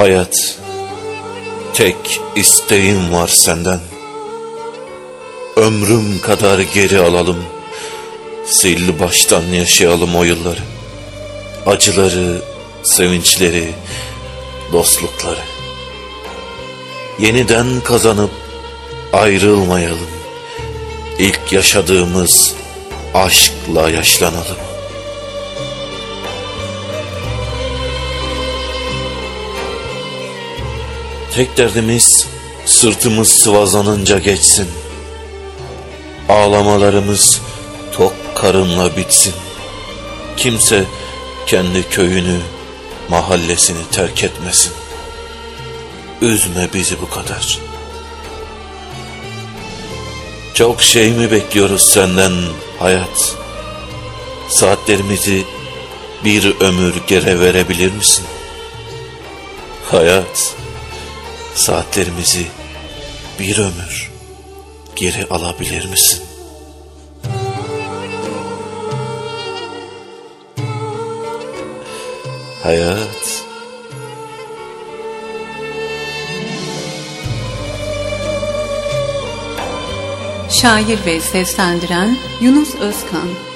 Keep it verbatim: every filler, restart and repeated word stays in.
Hayat, tek isteğim var senden. Ömrüm kadar geri alalım, sil baştan yaşayalım o yılları. Acıları, sevinçleri, dostlukları. Yeniden kazanıp ayrılmayalım. İlk yaşadığımız aşkla yaşlanalım. Tek derdimiz sırtımız sıvazlanınca geçsin. Ağlamalarımız tok karınla bitsin. Kimse kendi köyünü, mahallesini terk etmesin. Üzme bizi bu kadar. Çok şey mi bekliyoruz senden hayat? Saatlerimizi bir ömür geri verebilir misin? Hayat, saatlerimizi bir ömür geri alabilir misin? Hayat. Şair ve seslendiren Yunus Özkan.